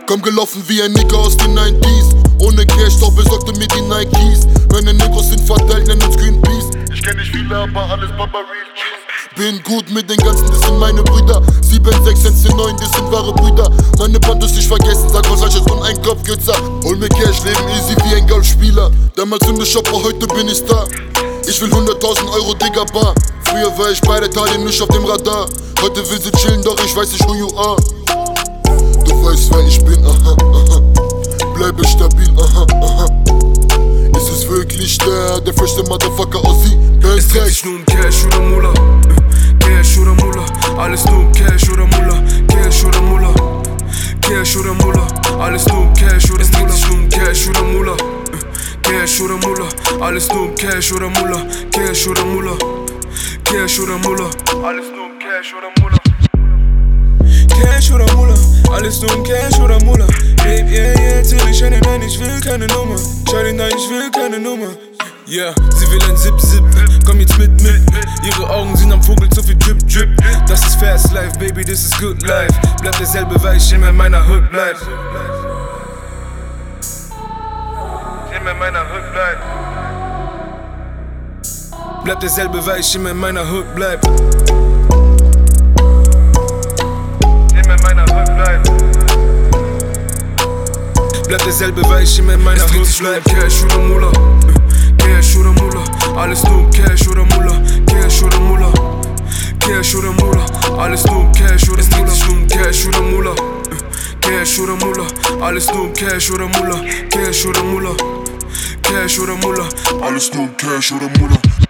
Komm gelaufen wie ein Nigger aus den 90s. Ohne Cash, doch besorgte mir die Nikes. Meine Negros sind verteilt, nennen uns Greenpeace. Ich kenn nicht viele, aber alles Papa Real Cheese. Bin gut mit den ganzen, das sind meine Brüder. 7, 6, 1, 9, das sind wahre Brüder. Meine Bandos nicht vergessen, sag was Falsches und ein Kopfkürzer. Hol mir Cash, leben easy wie ein Golfspieler. Damals in der Shopper, heute bin ich da. Ich will 100.000 Euro, Digga, bar. Früher war ich bei der Italien nicht auf dem Radar. Heute will sie chillen, doch ich weiß nicht who you are. Du weißt, wer ich bin, aha, aha. Bleibe stabil, aha, aha. Ist es wirklich der freshste Motherfucker aus sie? Es dreht sich nur um Cash oder Mullah. Cash oder Mullah. Alles nur um Cash oder Mullah. Cash oder Mullah. Cash oder Mullah. Alles nur um Cash oder Mullah. Es dreht sich nur um Cash oder Mullah. Cash oder Mullah. Alles nur um Cash oder Mullah. Cash oder Mullah. Cash oder Mullah. Alles nur um Cash oder Mullah. Cash oder Mullah. Alles nur um Cash oder Mullah. Babe, yeah, yeah, till ich eine, nein, ich will keine Nummer. Schade, nein, ich will keine Nummer. Yeah, sie will ein Zip-Zip, komm jetzt mit. Ihre Augen sind am Vogel, zu viel Drip. Das ist Fast Life, Baby, this is good life. Bleib derselbe, weil ich immer in meiner Hood bleib. Immer in meiner Hood bleib. Bleib derselbe, weil ich immer in meiner Hood bleib. Immer in meiner Hood bleib. Bleib derselbe, weil ich immer in meiner Hood bleib. Cash oder Mullah. Cash oder Mullah, alles nur um Cash oder Mullah. Cash oder Mullah, Cash oder Mullah, alles nur um Cash oder Mullah. Es nur um Cash oder Mullah. Cash oder Mullah, alles nur um Cash oder Mullah. Cash oder Mullah, Cash oder Mullah, alles nur um Cash oder Mullah.